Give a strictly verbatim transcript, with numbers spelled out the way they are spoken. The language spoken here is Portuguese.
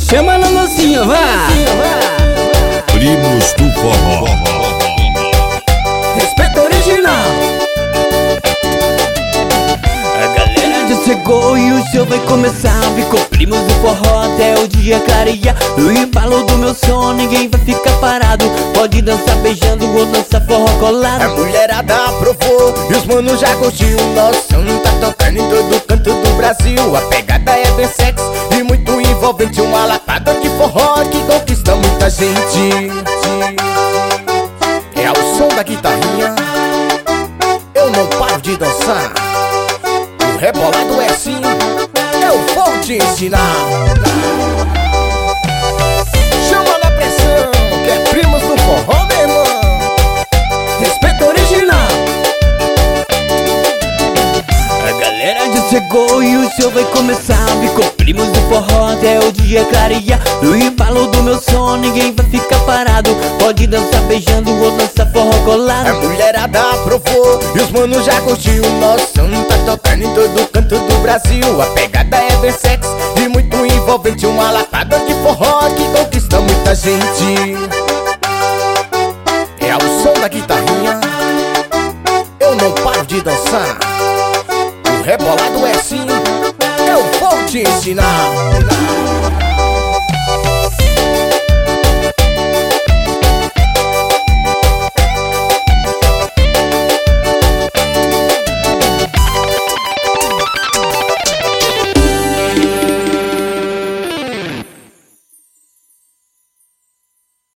Chama na mocinha, vá! Primos do Forró. Respeito original. A galera já chegou e o show vai começar. Ficou primos do forró até o dia clarear. No embalo do meu som ninguém vai ficar parado. Pode dançar beijando ou dançar forró colado. A mulherada aprovou e os manos já curtiu. Nosso som tá tocando em todo canto do Brasil. A pegada é bem sexy e muito envolvente. Uma lapada de forró que conquista muita gente. É o som da guitarrinha, eu não paro de dançar. O rebolado é assim, eu vou te ensinar. Chama na pressão, que é primos do forró, meu irmão. Respeito original. A galera já chegou e o show vai começar. Ficou primos do forró até o dia clarear. No embalo do meu som ninguém vai ficar parado. Pode dançar beijando ou dançar forró colado. A mulherada aprovou e os manos já curtiu. Nosso som tá tocando em todo canto do Brasil. A pegada é bem sexy e muito envolvente. Uma lapada de forró que conquista muita gente. É o som da guitarrinha, eu não paro de dançar. O rebolado é assim, eu vou te ensinar.